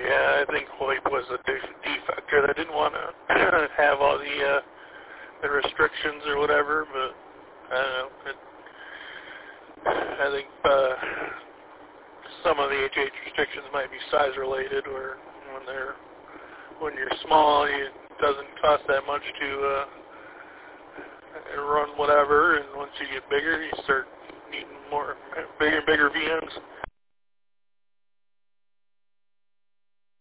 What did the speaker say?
Yeah, I think VoIP was a defector that didn't want to have all the restrictions or whatever, but I don't know. I think some of the HH restrictions might be size related, or when you're small, it doesn't cost that much to run whatever, and once you get bigger, you start needing bigger and bigger VMs.